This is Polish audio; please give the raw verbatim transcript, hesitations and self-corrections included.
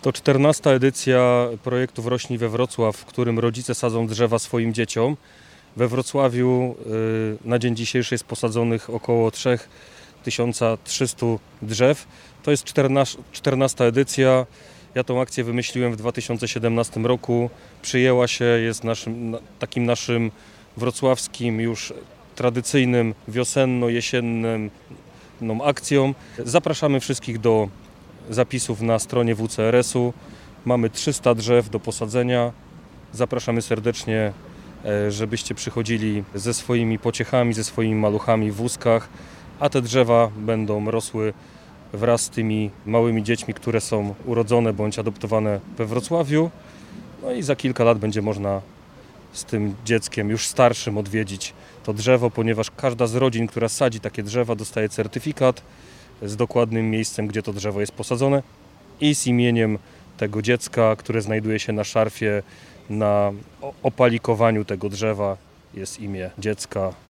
To czternasta edycja projektu Wrośnij we Wrocław, w którym rodzice sadzą drzewa swoim dzieciom. We Wrocławiu na dzień dzisiejszy jest posadzonych około trzy tysiące trzysta drzew. To jest czternasta edycja. Ja tą akcję wymyśliłem w dwa tysiące siedemnastym roku. Przyjęła się, jest naszym, takim naszym wrocławskim już tradycyjnym wiosenno-jesiennym akcją. Zapraszamy wszystkich do zapisów na stronie W C R S u. Mamy trzysta drzew do posadzenia. Zapraszamy serdecznie, żebyście przychodzili ze swoimi pociechami, ze swoimi maluchami w wózkach, a te drzewa będą rosły wraz z tymi małymi dziećmi, które są urodzone bądź adoptowane we Wrocławiu. No i za kilka lat będzie można z tym dzieckiem już starszym odwiedzić to drzewo, ponieważ każda z rodzin, która sadzi takie drzewa, dostaje certyfikat z dokładnym miejscem, gdzie to drzewo jest posadzone i z imieniem tego dziecka, które znajduje się na szarfie, na opalikowaniu tego drzewa jest imię dziecka.